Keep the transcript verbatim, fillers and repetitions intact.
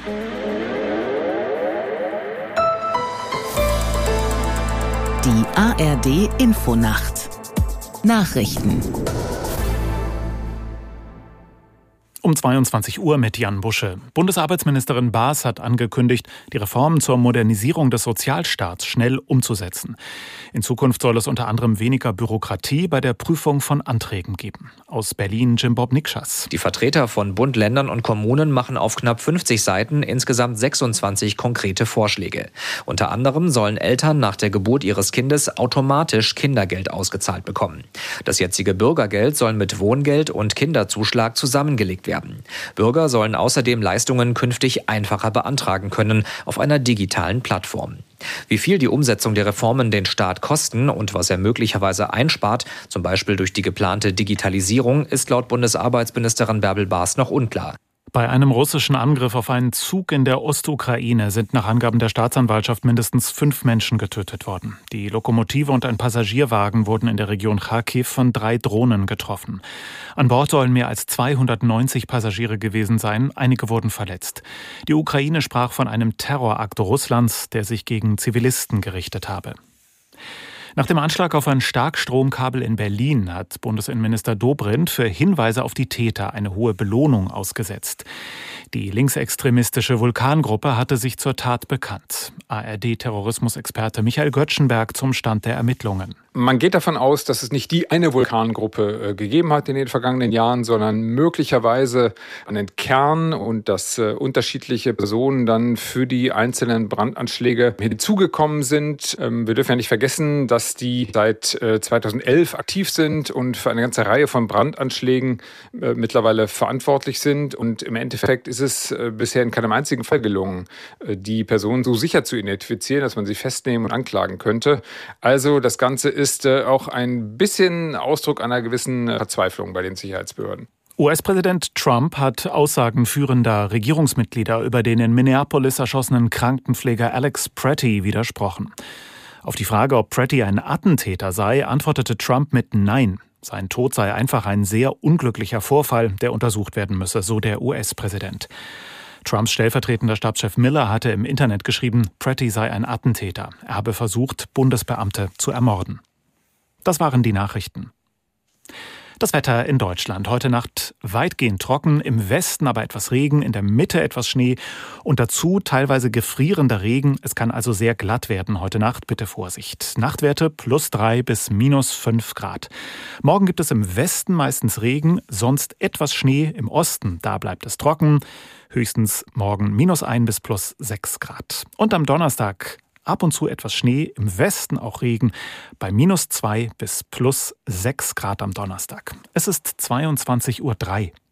Die A R D-Infonacht. Nachrichten. Um zweiundzwanzig Uhr mit Jan Busche. Bundesarbeitsministerin Baas hat angekündigt, die Reformen zur Modernisierung des Sozialstaats schnell umzusetzen. In Zukunft soll es unter anderem weniger Bürokratie bei der Prüfung von Anträgen geben. Aus Berlin Jim-Bob Nikschas. Die Vertreter von Bund, Ländern und Kommunen machen auf knapp fünfzig Seiten insgesamt sechsundzwanzig konkrete Vorschläge. Unter anderem sollen Eltern nach der Geburt ihres Kindes automatisch Kindergeld ausgezahlt bekommen. Das jetzige Bürgergeld soll mit Wohngeld und Kinderzuschlag zusammengelegt werden. Bürger sollen außerdem Leistungen künftig einfacher beantragen können auf einer digitalen Plattform. Wie viel die Umsetzung der Reformen den Staat kosten und was er möglicherweise einspart, zum Beispiel durch die geplante Digitalisierung, ist laut Bundesarbeitsministerin Bärbel Baas noch unklar. Bei einem russischen Angriff auf einen Zug in der Ostukraine sind nach Angaben der Staatsanwaltschaft mindestens fünf Menschen getötet worden. Die Lokomotive und ein Passagierwagen wurden in der Region Charkiw von drei Drohnen getroffen. An Bord sollen mehr als zweihundertneunzig Passagiere gewesen sein, einige wurden verletzt. Die Ukraine sprach von einem Terrorakt Russlands, der sich gegen Zivilisten gerichtet habe. Nach dem Anschlag auf ein Starkstromkabel in Berlin hat Bundesinnenminister Dobrindt für Hinweise auf die Täter eine hohe Belohnung ausgesetzt. Die linksextremistische Vulkan-Gruppe hatte sich zur Tat bekannt. A R D-Terrorismusexperte Michael Göttschenberg zum Stand der Ermittlungen. Man geht davon aus, dass es nicht die eine Vulkangruppe äh, gegeben hat in den vergangenen Jahren, sondern möglicherweise einen Kern und dass äh, unterschiedliche Personen dann für die einzelnen Brandanschläge hinzugekommen sind. Ähm, wir dürfen ja nicht vergessen, dass die seit äh, zweitausendelf aktiv sind und für eine ganze Reihe von Brandanschlägen äh, mittlerweile verantwortlich sind. Und im Endeffekt ist es äh, bisher in keinem einzigen Fall gelungen, äh, die Personen so sicher zu identifizieren, dass man sie festnehmen und anklagen könnte. Also das Ganze ist ist auch ein bisschen Ausdruck einer gewissen Verzweiflung bei den Sicherheitsbehörden. U S-Präsident Trump hat Aussagen führender Regierungsmitglieder über den in Minneapolis erschossenen Krankenpfleger Alex Pretty widersprochen. Auf die Frage, ob Pretty ein Attentäter sei, antwortete Trump mit Nein. Sein Tod sei einfach ein sehr unglücklicher Vorfall, der untersucht werden müsse, so der U S-Präsident. Trumps stellvertretender Stabschef Miller hatte im Internet geschrieben, Pretty sei ein Attentäter. Er habe versucht, Bundesbeamte zu ermorden. Das waren die Nachrichten. Das Wetter in Deutschland. Heute Nacht weitgehend trocken, im Westen aber etwas Regen, in der Mitte etwas Schnee und dazu teilweise gefrierender Regen. Es kann also sehr glatt werden heute Nacht. Bitte Vorsicht. Nachtwerte plus drei bis minus fünf Grad. Morgen gibt es im Westen meistens Regen, sonst etwas Schnee. Im Osten, da bleibt es trocken. Höchstens morgen minus ein bis plus sechs Grad. Und am Donnerstag ab und zu etwas Schnee, im Westen auch Regen, bei minus zwei bis plus sechs Grad am Donnerstag. Es ist zweiundzwanzig Uhr drei.